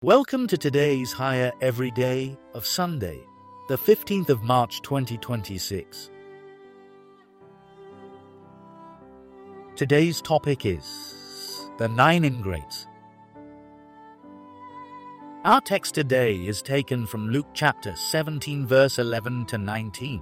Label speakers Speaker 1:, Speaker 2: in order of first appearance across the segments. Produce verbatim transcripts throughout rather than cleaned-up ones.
Speaker 1: Welcome to today's Higher Every Day of Sunday, the fifteenth of March twenty twenty-six. Today's topic is the nine ingrates. Our text today is taken from Luke chapter seventeen, verse eleven to nineteen.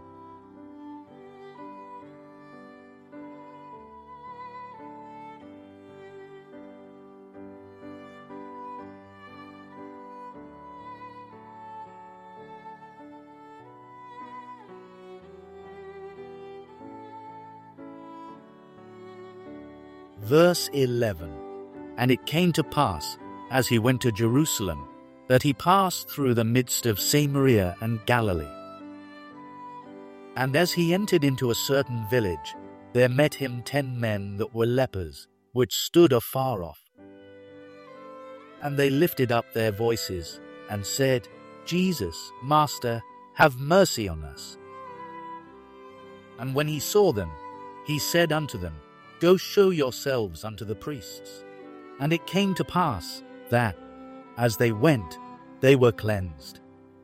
Speaker 1: Verse eleven. And it came to pass, as he went to Jerusalem, that he passed through the midst of Samaria and Galilee. And as he entered into a certain village, there met him ten men that were lepers, which stood afar off. And they lifted up their voices, and said, Jesus, Master, have mercy on us. And when he saw them, he said unto them, Go show yourselves unto the priests. And it came to pass that, as they went, they were cleansed.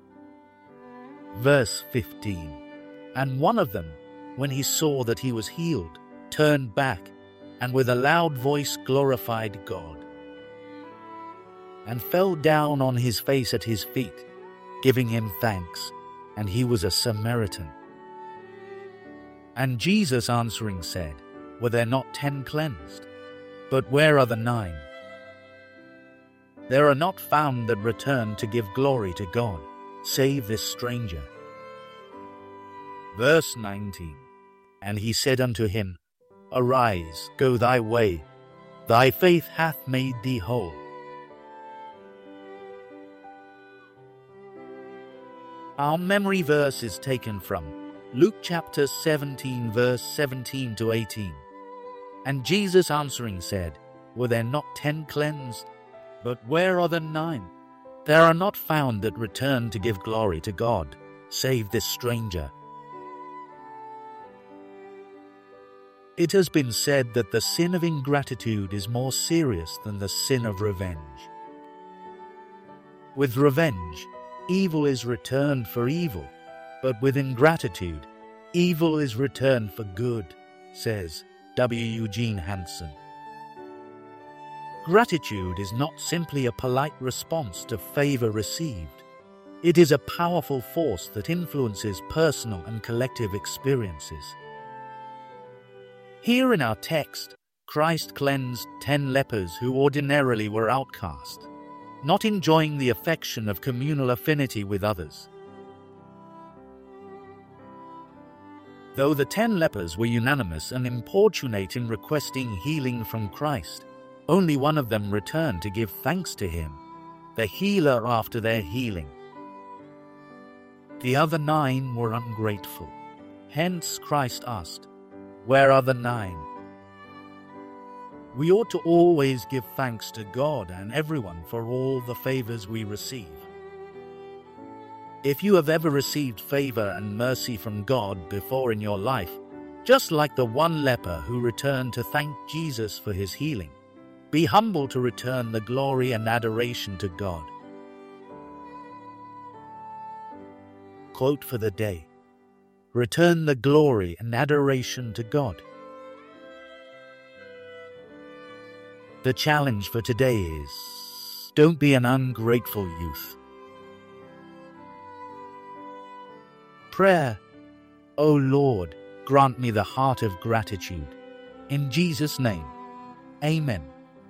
Speaker 1: Verse fifteen. And one of them, when he saw that he was healed, turned back, and with a loud voice glorified God, and fell down on his face at his feet, giving him thanks. And he was a Samaritan. And Jesus answering said, Were there not ten cleansed? But where are the nine? There are not found that return to give glory to God, save this stranger. Verse nineteen. And he said unto him, Arise, go thy way, thy faith hath made thee whole. Our memory verse is taken from Luke chapter seventeen, verse seventeen to eighteen. And Jesus answering said, Were there not ten cleansed? But where are the nine? There are not found that return to give glory to God, save this stranger. It has been said that the sin of ingratitude is more serious than the sin of revenge. With revenge, evil is returned for evil, but with ingratitude, evil is returned for good, says W. Eugene Hansen. Gratitude is not simply a polite response to favor received. It is a powerful force that influences personal and collective experiences. Here in our text, Christ cleansed ten lepers who ordinarily were outcast, not enjoying the affection of communal affinity with others. Though the ten lepers were unanimous and importunate in requesting healing from Christ, only one of them returned to give thanks to him, the healer after their healing. The other nine were ungrateful. Hence Christ asked, Where are the nine? We ought to always give thanks to God and everyone for all the favors we receive. If you have ever received favor and mercy from God before in your life, just like the one leper who returned to thank Jesus for his healing, be humble to return the glory and adoration to God. Quote for the day: Return the glory and adoration to God. The challenge for today is, don't be an ungrateful youth. Prayer. O Lord, grant me the heart of gratitude. In Jesus' name, Amen.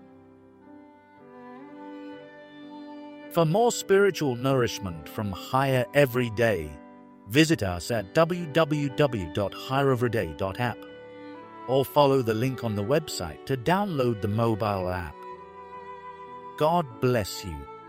Speaker 1: For more spiritual nourishment from Higher Every Day, visit us at w w w dot higher every day dot app or follow the link on the website to download the mobile app. God bless you.